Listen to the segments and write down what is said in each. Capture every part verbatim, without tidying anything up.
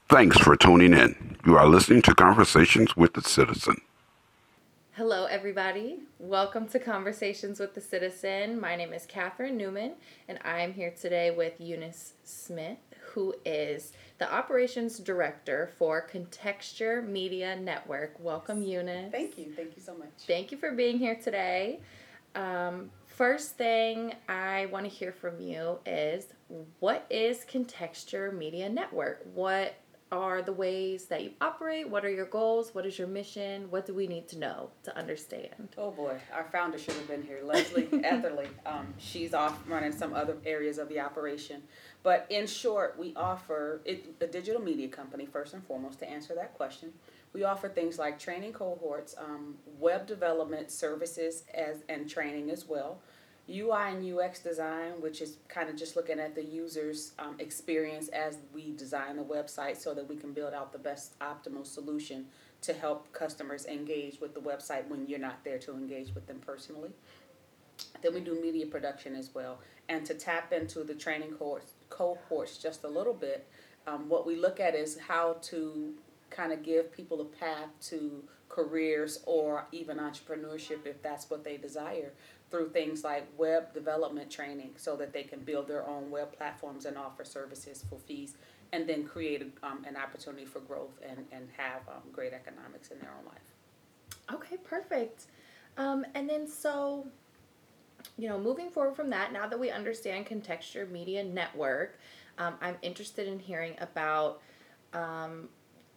Thanks for tuning in. You are listening to Conversations with the Citizen. Hello, everybody. Welcome to Conversations with the Citizen. My name is Catherine Newman, and I am here today with Eunice Smith, who is the Operations Director for Contexture Media Network. Welcome, Eunice. Thank you. Thank you so much. Thank you for being here today. Um, first thing I want to hear from you is, what is Contexture Media Network? What are the ways that you operate? What are your goals? What is your mission? What do we need to know to understand? Oh boy, our founder should have been here, Leslie Etherly. Um, she's off running some other areas of the operation. But in short, we offer it, a digital media company, first and foremost, to answer that question. We offer things like training cohorts, um, web development services as and training as well. U I and U X design, which is kind of just looking at the user's um, experience as we design the website so that we can build out the best optimal solution to help customers engage with the website when you're not there to engage with them personally. Then we do media production as well. And to tap into the training cohorts, cohorts just a little bit, um, what we look at is how to kind of give people a path to careers or even entrepreneurship if that's what they desire, through things like web development training so that they can build their own web platforms and offer services for fees, and then create um, an opportunity for growth and, and have um, great economics in their own life. Okay, perfect. Um, and then so, you know, moving forward from that, now that we understand Contexture Media Network, um, I'm interested in hearing about um,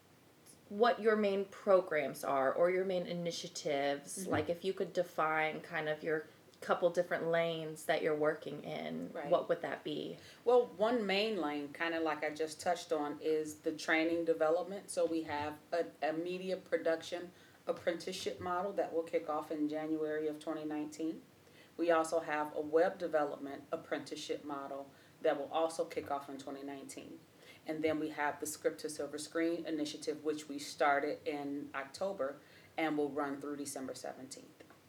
what your main programs are or your main initiatives. Mm-hmm. Like if you could define kind of your couple different lanes that you're working in, right, what would that be? Well, one main lane, kind of like I just touched on, is the training development. So we have a, a media production apprenticeship model that will kick off in January of twenty nineteen. We also have a web development apprenticeship model that will also kick off in twenty nineteen. And then we have the Script to Silver Screen initiative, which we started in October and will run through December seventeenth.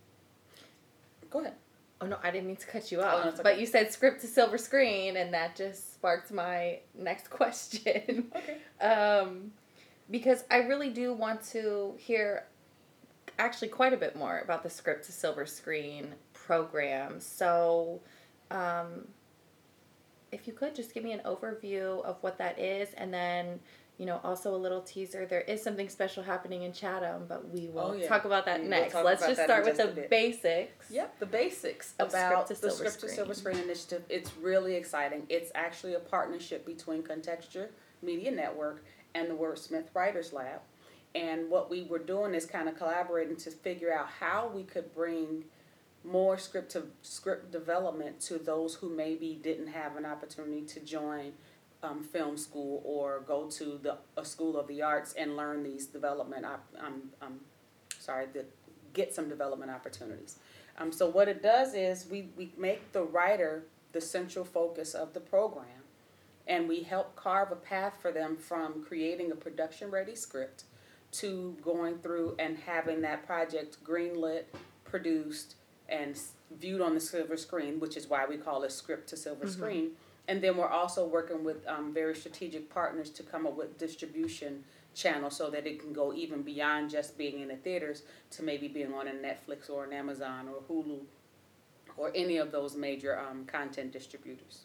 Go ahead. Oh, no, I didn't mean to cut you off. Oh, no, okay. But you said Script to Silver Screen, and that just sparked my next question. Okay. um, because I really do want to hear actually quite a bit more about the Script to Silver Screen program. So, um, if you could just give me an overview of what that is, and then, you know, also a little teaser. There is something special happening in Chatham, but we will oh, yeah. talk about that we next. Let's just start with the basics. Yep, the basics about the Script to Silver Screen initiative. It's really exciting. It's actually a partnership between Contexture Media Network and the Wordsmith Writers Lab. And what we were doing is kind of collaborating to figure out how we could bring more script to script development to those who maybe didn't have an opportunity to join um, film school or go to the a school of the arts and learn these development. Op- um, um, sorry, the, get some development opportunities. Um, so what it does is we we make the writer the central focus of the program, and we help carve a path for them from creating a production ready script to going through and having that project greenlit, produced, and viewed on the silver screen, which is why we call it Script to Silver mm-hmm. Screen. And then we're also working with um, very strategic partners to come up with distribution channels so that it can go even beyond just being in the theaters to maybe being on a Netflix or an Amazon or Hulu or any of those major um, content distributors.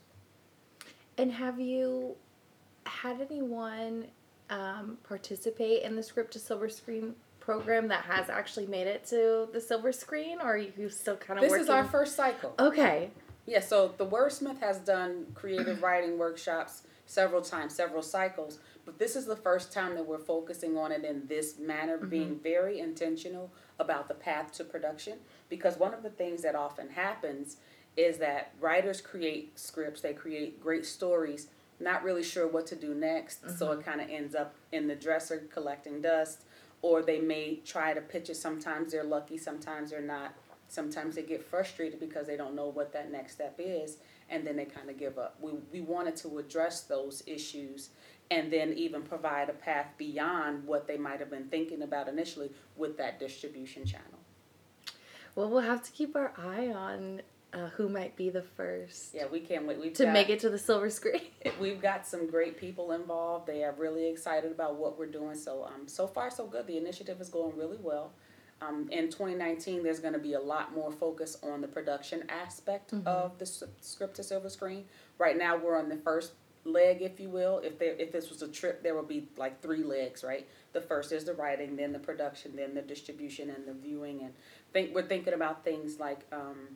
And have you had anyone um, participate in the Script to Silver Screen program that has actually made it to the silver screen, or are you still kind of this working? This is our first cycle. Okay. Yeah, so the Wordsmith has done creative writing workshops several times, several cycles, but this is the first time that we're focusing on it in this manner, mm-hmm. being very intentional about the path to production, because one of the things that often happens is that writers create scripts, they create great stories, not really sure what to do next, mm-hmm. so it kind of ends up in the dresser collecting dust. Or they may try to pitch it. Sometimes they're lucky, sometimes they're not. Sometimes they get frustrated because they don't know what that next step is, and then they kind of give up. We we wanted to address those issues and then even provide a path beyond what they might have been thinking about initially with that distribution channel. Well, we'll have to keep our eye on uh, who might be the first. Yeah, we can't wait. We've to got, make it to the silver screen. We've got some great people involved. They are really excited about what we're doing. So um, so far so good. The initiative is going really well. Um, in twenty nineteen, there's going to be a lot more focus on the production aspect mm-hmm. of the s- script to silver screen. Right now, we're on the first leg, if you will. If there, if this was a trip, there would be like three legs, right? The first is the writing, then the production, then the distribution and the viewing. And think we're thinking about things like, um,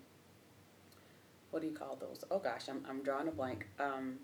what do you call those? Oh gosh, I'm I'm drawing a blank. Um,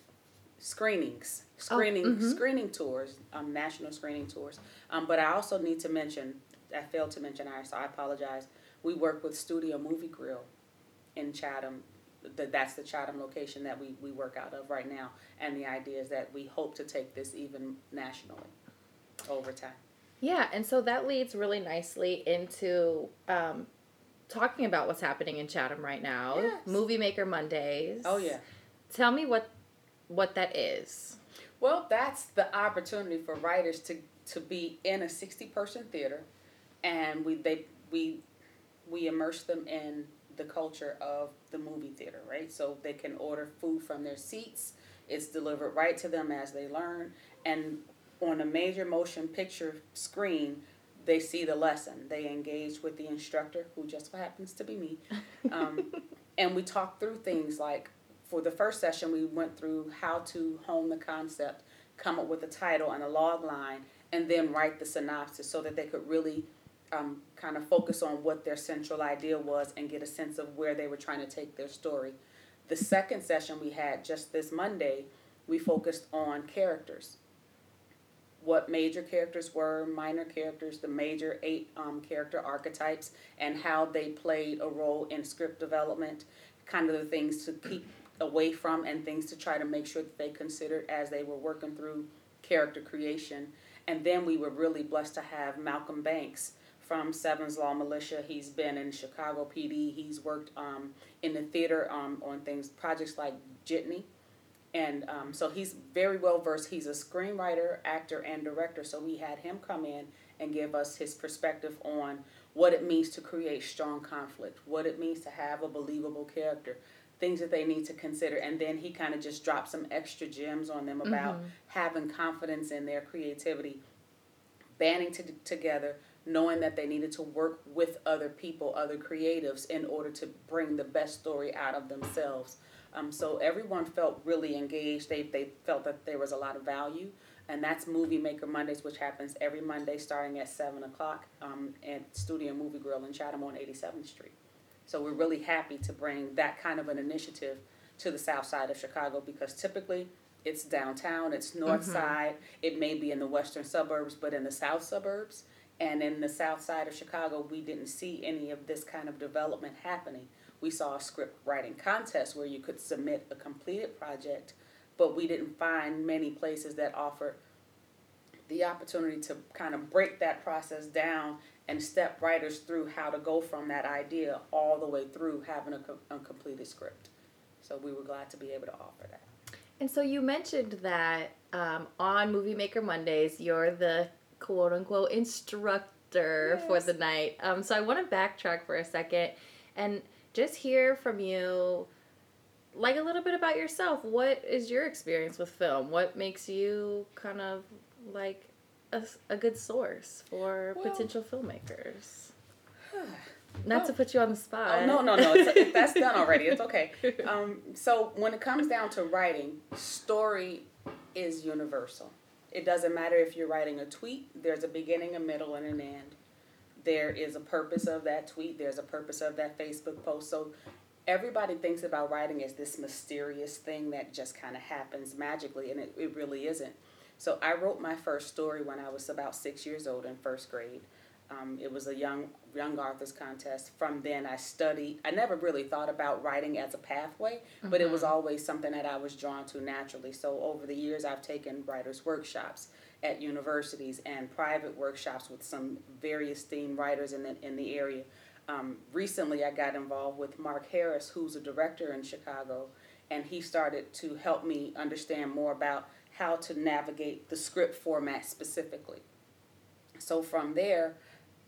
screenings, screening, oh, mm-hmm. screening tours, um, national screening tours. Um, but I also need to mention, I failed to mention, I so I apologize. We work with Studio Movie Grill in Chatham. The, that's the Chatham location that we, we work out of right now. And the idea is that we hope to take this even nationally over time. Yeah, and so that leads really nicely into um, talking about what's happening in Chatham right now. Yes. Movie Maker Mondays. Oh, yeah. Tell me what what that is. Well, that's the opportunity for writers to, to be in a sixty-person theater, and we they we we immerse them in the culture of the movie theater, right? So they can order food from their seats. It's delivered right to them as they learn. And on a major motion picture screen, they see the lesson. They engage with the instructor, who just happens to be me. Um, and we talk through things like, for the first session, we went through how to hone the concept, come up with a title and a log line, and then write the synopsis so that they could really Um, kind of focus on what their central idea was and get a sense of where they were trying to take their story. The second session we had just this Monday, we focused on characters. What major characters were, minor characters, the major eight um, character archetypes, and how they played a role in script development, kind of the things to keep away from and things to try to make sure that they considered as they were working through character creation. And then we were really blessed to have Malcolm Banks from Seven's Law Militia. He's been in Chicago P D. He's worked um, in the theater um, on things, projects like Jitney. And um, so he's very well versed. He's a screenwriter, actor, and director. So we had him come in and give us his perspective on what it means to create strong conflict, what it means to have a believable character, things that they need to consider. And then he kind of just dropped some extra gems on them about mm-hmm. having confidence in their creativity, banding to, together, knowing that they needed to work with other people, other creatives, in order to bring the best story out of themselves. Um, so everyone felt really engaged. They they felt that there was a lot of value. And that's Movie Maker Mondays, which happens every Monday starting at seven o'clock um, at Studio Movie Grill in Chatham on eighty-seventh Street. So we're really happy to bring that kind of an initiative to the south side of Chicago, because typically it's downtown, it's north mm-hmm. side, it may be in the western suburbs, but in the south suburbs and in the south side of Chicago, we didn't see any of this kind of development happening. We saw a script writing contest where you could submit a completed project, but we didn't find many places that offered the opportunity to kind of break that process down and step writers through how to go from that idea all the way through having a, co- a completed script. So we were glad to be able to offer that. And so you mentioned that um, on Movie Maker Mondays, you're the quote-unquote instructor yes. for the night. Um, so I want to backtrack for a second and just hear from you, like, a little bit about yourself. What is your experience with film? What makes you kind of like a, a good source for well, potential filmmakers? Not well, to put you on the spot. Oh, no, no, no. It's, it, that's done already. It's okay. Um, so when it comes down to writing, story is universal. It doesn't matter if you're writing a tweet. There's a beginning, a middle, and an end. There is a purpose of that tweet. There's a purpose of that Facebook post. So everybody thinks about writing as this mysterious thing that just kind of happens magically, and it, it really isn't. So I wrote my first story when I was about six years old in first grade. Um, it was a young young authors contest. From then I studied. I never really thought about writing as a pathway, mm-hmm. but it was always something that I was drawn to naturally. So over the years I've taken writers' workshops at universities and private workshops with some very esteemed writers in the, in the area. Um, recently I got involved with Mark Harris, who's a director in Chicago, and he started to help me understand more about how to navigate the script format specifically. So from there,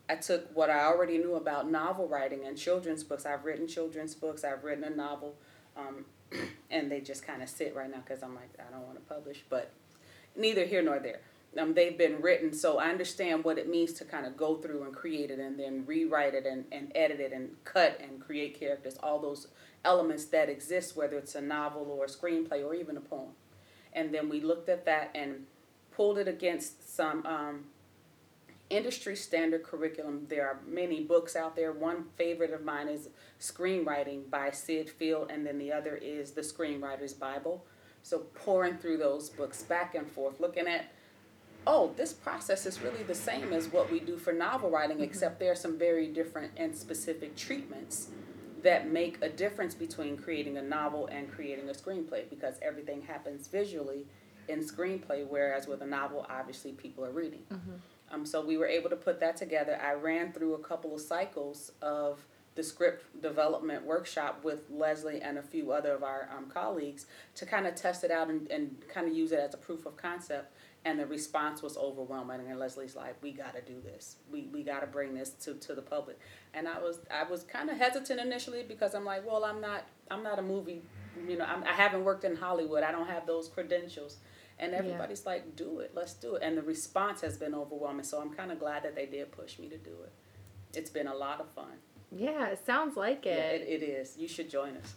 I took what I already knew about novel writing and children's books. I've written children's books. I've written a novel. Um, and they just kind of sit right now because I'm like, I don't want to publish. But neither here nor there. Um, they've been written, so I understand what it means to kind of go through and create it and then rewrite it and, and edit it and cut and create characters, all those elements that exist, whether it's a novel or a screenplay or even a poem. And then we looked at that and pulled it against some um, industry standard curriculum. There are many books out there. One favorite of mine is Screenwriting by Sid Field, and then the other is The Screenwriter's Bible. So pouring through those books back and forth, looking at, oh, this process is really the same as what we do for novel writing, mm-hmm. except there are some very different and specific treatments that make a difference between creating a novel and creating a screenplay, because everything happens visually in screenplay, whereas with a novel, obviously people are reading. Mm-hmm. Um, so we were able to put that together. I ran through a couple of cycles of the script development workshop with Leslie and a few other of our um, colleagues to kind of test it out and, and kind of use it as a proof of concept. And the response was overwhelming. And Leslie's like, we got to do this. We we got to bring this to, to the public. And I was I was kind of hesitant initially because I'm like, well, I'm not I'm not a movie, you know, I'm, I haven't worked in Hollywood. I don't have those credentials. And everybody's yeah. like, do it, let's do it. And the response has been overwhelming. So I'm kind of glad that they did push me to do it. It's been a lot of fun. Yeah, it sounds like it. Yeah, it, it is. You should join us.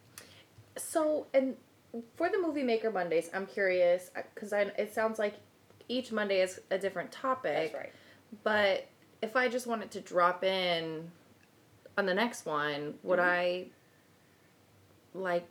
So, and for the Movie Maker Mondays, I'm curious, because I it sounds like each Monday is a different topic. That's right. But if I just wanted to drop in on the next one, would mm-hmm. I, like,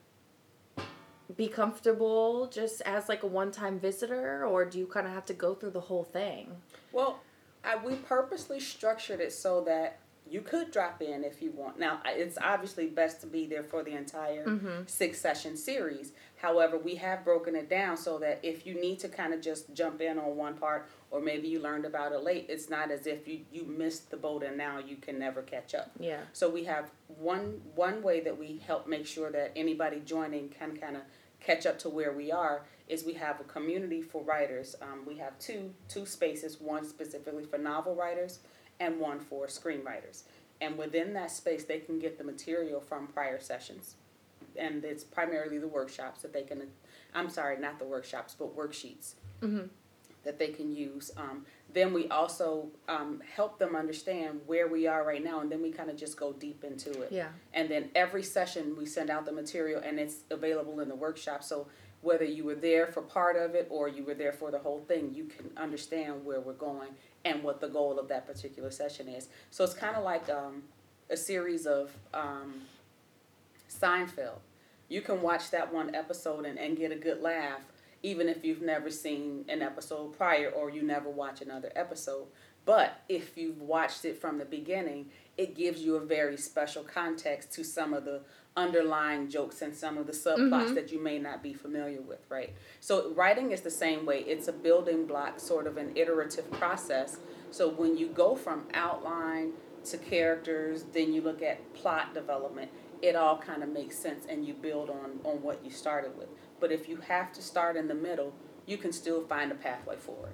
be comfortable just as, like, a one-time visitor, or do you kind of have to go through the whole thing? Well, I, we purposely structured it so that you could drop in if you want. Now, it's obviously best to be there for the entire mm-hmm. six-session series. However, we have broken it down so that if you need to kind of just jump in on one part, or maybe you learned about it late, it's not as if you, you missed the boat and now you can never catch up. Yeah. So we have one one way that we help make sure that anybody joining can kind of catch up to where we are is we have a community for writers. Um, we have two two spaces, one specifically for novel writers and one for screenwriters. And within that space, they can get the material from prior sessions. And it's primarily the workshops that they can, I'm sorry, not the workshops, but worksheets mm-hmm. that they can use. Um, then we also um, help them understand where we are right now, and then we kind of just go deep into it. Yeah. And then every session we send out the material, and it's available in the workshop. So whether you were there for part of it or you were there for the whole thing, you can understand where we're going and what the goal of that particular session is. So it's kind of like um, a series of um, Seinfeld. You can watch that one episode and, and get a good laugh, even if you've never seen an episode prior or you never watch another episode. But if you've watched it from the beginning, it gives you a very special context to some of the underlying jokes and some of the subplots mm-hmm. that you may not be familiar with, right? So writing is the same way. It's a building block, sort of an iterative process. So when you go from outline to characters, then you look at plot development, it all kind of makes sense and you build on, on what you started with. But if you have to start in the middle, you can still find a pathway forward.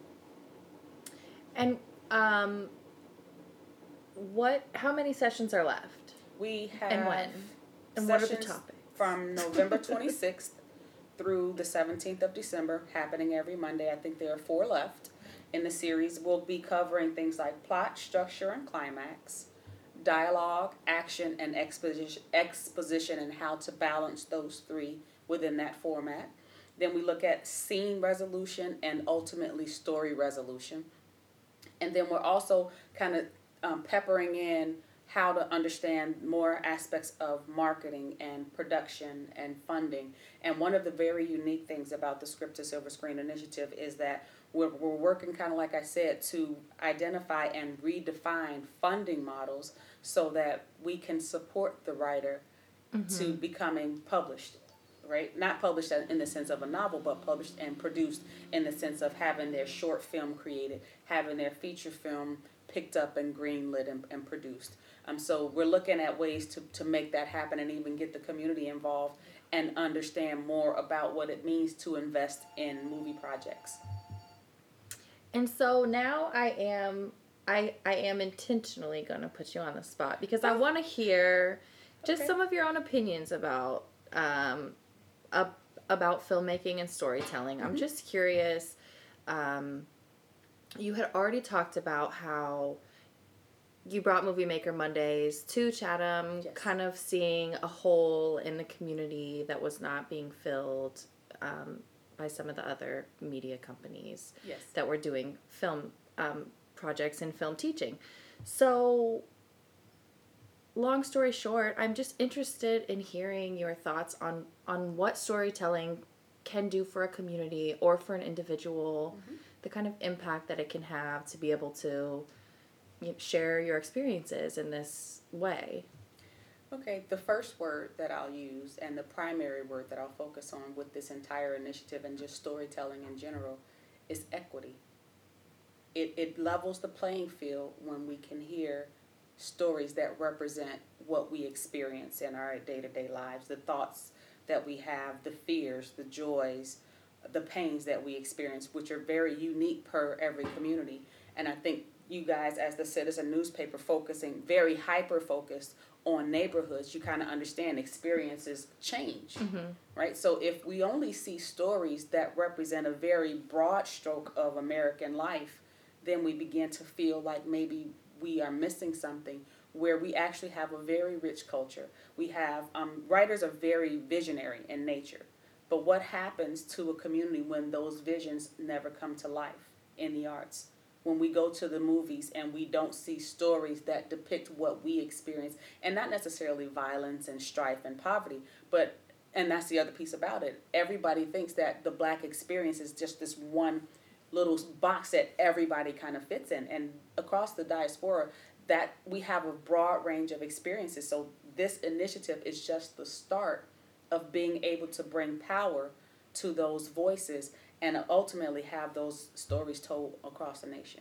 And um, what? How many sessions are left? We have and when? And what are the topics? From November twenty-sixth through the seventeenth of December, happening every Monday. I think there are four left in the series. We'll be covering things like plot, structure, and climax, dialogue, action, and exposition, exposition, and how to balance those three within that format. Then we look at scene resolution and ultimately story resolution. And then we're also kind of um, peppering in how to understand more aspects of marketing and production and funding. And one of the very unique things about the Script to Silver Screen initiative is that we're, we're working kind of like I said to identify and redefine funding models so that we can support the writer mm-hmm. to becoming published, right? Not published in the sense of a novel, but published and produced in the sense of having their short film created, having their feature film picked up and greenlit and, and produced. Um, so we're looking at ways to, to make that happen and even get the community involved and understand more about what it means to invest in movie projects. And so now I am I, I am intentionally going to put you on the spot because I want to hear just okay. some of your own opinions about um, uh, about filmmaking and storytelling. Mm-hmm. I'm just curious. Um, you had already talked about how you brought Movie Maker Mondays to Chatham, yes. kind of seeing a hole in the community that was not being filled um, by some of the other media companies yes. that were doing film um, projects and film teaching. So, long story short, I'm just interested in hearing your thoughts on, on what storytelling can do for a community or for an individual, mm-hmm. the kind of impact that it can have to be able to you know, share your experiences in this way. Okay, the first word that I'll use and the primary word that I'll focus on with this entire initiative and just storytelling in general is equity. It, it levels the playing field when we can hear stories that represent what we experience in our day-to-day lives, the thoughts that we have, the fears, the joys, the pains that we experience, which are very unique per every community. And I think you guys, as the Citizen newspaper, focusing very hyper-focused on neighborhoods, you kind of understand experiences change, mm-hmm. right? So if we only see stories that represent a very broad stroke of American life, then we begin to feel like maybe we are missing something where we actually have a very rich culture. We have, um, writers are very visionary in nature, but what happens to a community when those visions never come to life in the arts? When we go to the movies and we don't see stories that depict what we experience, and not necessarily violence and strife and poverty, but, and that's the other piece about it, everybody thinks that the Black experience is just this one little box that everybody kind of fits in. And across the diaspora, that we have a broad range of experiences. So this initiative is just the start of being able to bring power to those voices and ultimately have those stories told across the nation.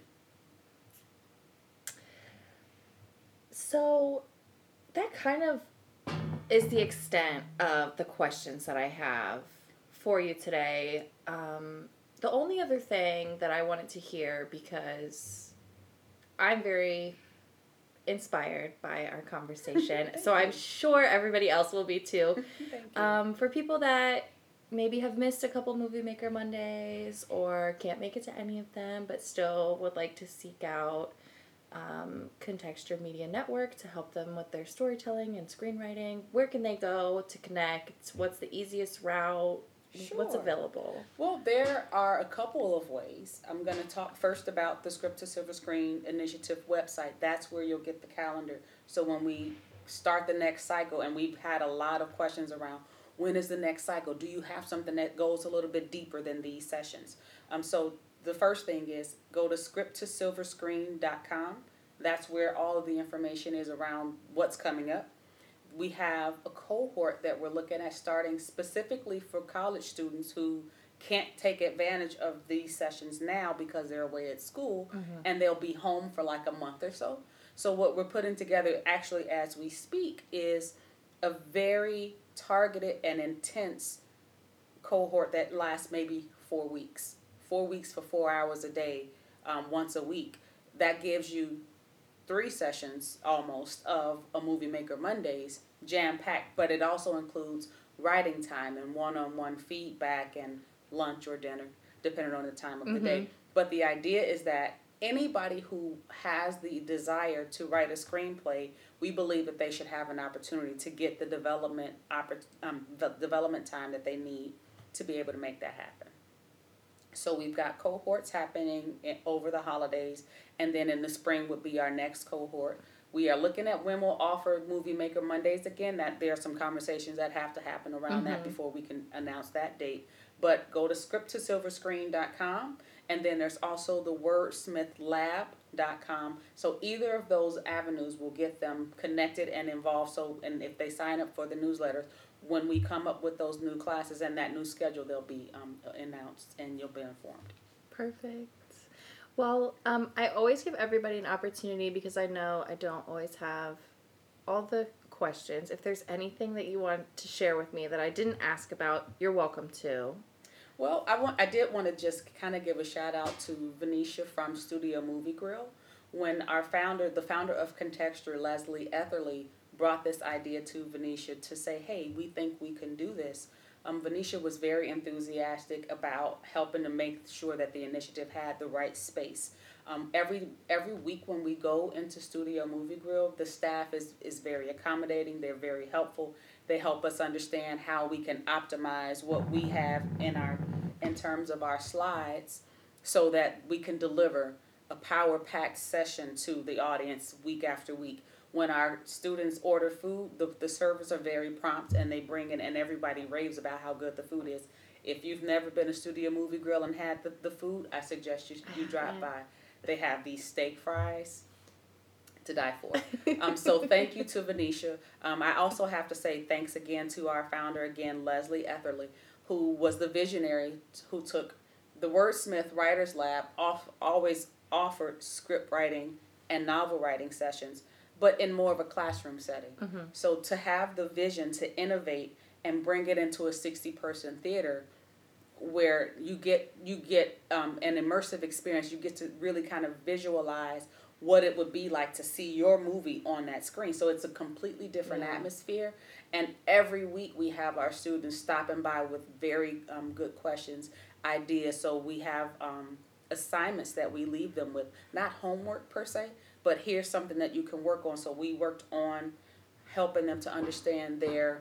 So that kind of is the extent of the questions that I have for you today. Um, the only other thing that I wanted to hear, because I'm very inspired by our conversation, so I'm sure everybody else will be too. Thank you. Um, for people that maybe have missed a couple Movie Maker Mondays or can't make it to any of them but still would like to seek out um, Contexture Media Network to help them with their storytelling and screenwriting, where can they go to connect? What's the easiest route? Sure. What's available? Well, there are a couple of ways. I'm going to talk first about the Script to Silver Screen Initiative website. That's where you'll get the calendar. So when we start the next cycle, and we've had a lot of questions around, when is the next cycle? Do you have something that goes a little bit deeper than these sessions? Um, so the first thing is go to script to silver screen dot com. That's where all of the information is around what's coming up. We have a cohort that we're looking at starting specifically for college students who can't take advantage of these sessions now because they're away at school, mm-hmm. and they'll be home for like a month or so. So what we're putting together actually as we speak is a very targeted and intense cohort that lasts maybe four weeks. Four weeks for four hours a day, um, once a week. That gives you three sessions almost of a Movie Maker Mondays, jam-packed, but it also includes writing time and one-on-one feedback and lunch or dinner, depending on the time of mm-hmm. the day. But the idea is that anybody who has the desire to write a screenplay, we believe that they should have an opportunity to get the development um, the development time that they need to be able to make that happen. So we've got cohorts happening in, over the holidays, and then in the spring would be our next cohort. We are looking at when we'll offer Movie Maker Mondays again. That there are some conversations that have to happen around mm-hmm. that before we can announce that date. But go to script to silver screen dot com, and then there's also the wordsmith lab dot com. So either of those avenues will get them connected and involved. So, and if they sign up for the newsletters, when we come up with those new classes and that new schedule, they'll be um, announced and you'll be informed. Perfect. Well, um, I always give everybody an opportunity because I know I don't always have all the questions. If there's anything that you want to share with me that I didn't ask about, you're welcome to. Well, I want I did want to just kind of give a shout out to Venetia from Studio Movie Grill. when our founder, the founder of Contexture, Leslie Etherly, brought this idea to Venetia to say, hey, we think we can do this. Um, Venetia was very enthusiastic about helping to make sure that the initiative had the right space. Um, every every week when we go into Studio Movie Grill, the staff is, is very accommodating. They're very helpful. They help us understand how we can optimize what we have in our in terms of our slides so that we can deliver a power-packed session to the audience week after week. When our students order food, the, the servers are very prompt and they bring it, and everybody raves about how good the food is. If you've never been to Studio Movie Grill and had the, the food, I suggest you, you drop by. They have these steak fries to die for. Um, so thank you to Venetia. Um, I also have to say thanks again to our founder, again, Leslie Etherly, who was the visionary who took the Wordsmith Writers Lab, off, always offered script writing and novel writing sessions, but in more of a classroom setting. Mm-hmm. So to have the vision to innovate and bring it into a sixty-person theater where you get you get um, an immersive experience, you get to really kind of visualize what it would be like to see your movie on that screen. So it's a completely different yeah. atmosphere. And every week we have our students stopping by with very um, good questions, ideas. So we have um, assignments that we leave them with, not homework per se, but here's something that you can work on. So we worked on helping them to understand their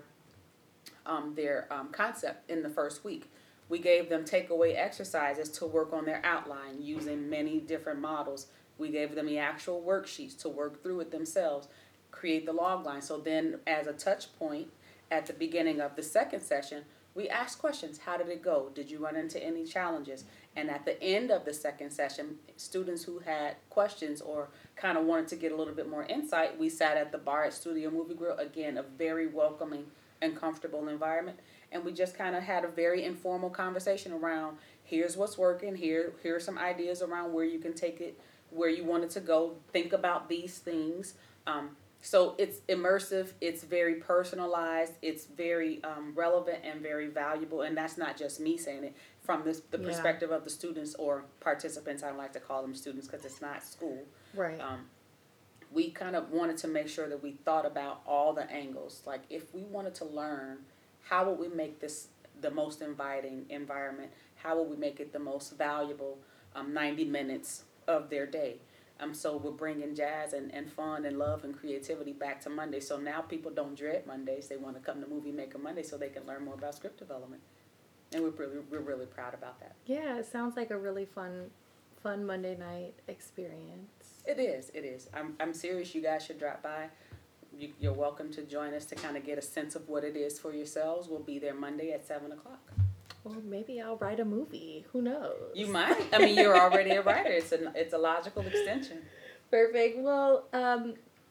um, their um, concept in the first week. We gave them takeaway exercises to work on their outline using many different models. We gave them the actual worksheets to work through it themselves, create the log line. So then as a touch point at the beginning of the second session, we asked questions. How did it go? Did you run into any challenges? And at the end of the second session, students who had questions or kind of wanted to get a little bit more insight, we sat at the bar at Studio Movie Grill. Again, a very welcoming and comfortable environment. And we just kind of had a very informal conversation around here's what's working, here, here are some ideas around where you can take it, where you want it to go. Think about these things. Um, so it's immersive, it's very personalized, it's very um, relevant and very valuable. And that's not just me saying it from this, the yeah. perspective of the students or participants. I don't like to call them students because it's not school. Right. Um, we kind of wanted to make sure that we thought about all the angles. Like if we wanted to learn, how would we make this the most inviting environment? How would we make it the most valuable um, ninety minutes of their day? Um, so we're bringing jazz and, and fun and love and creativity back to Monday. So now people don't dread Mondays. They want to come to Movie Maker Monday so they can learn more about script development. And we're really, we're really proud about that. Yeah, it sounds like a really fun, fun Monday night experience. It is, it is. I'm, I'm serious. You guys should drop by. You, you're welcome to join us to kind of get a sense of what it is for yourselves. We'll be there Monday at seven o'clock. Well, maybe I'll write a movie. Who knows? You might. I mean, you're already a writer. It's a, it's a logical extension. Perfect. Well, um,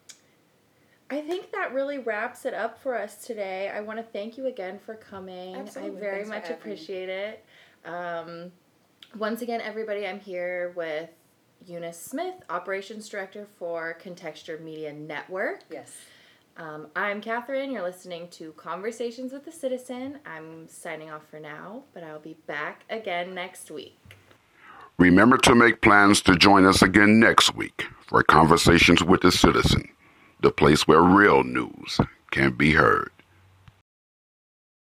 I think that really wraps it up for us today. I want to thank you again for coming. Absolutely. I very Thanks much for appreciate it. Um, once again, everybody, I'm here with Eunice Smith, Operations Director for Contexture Media Network. Yes. Um, I'm Catherine. You're listening to Conversations with the Citizen. I'm signing off for now, but I'll be back again next week. Remember to make plans to join us again next week for Conversations with the Citizen, the place where real news can be heard.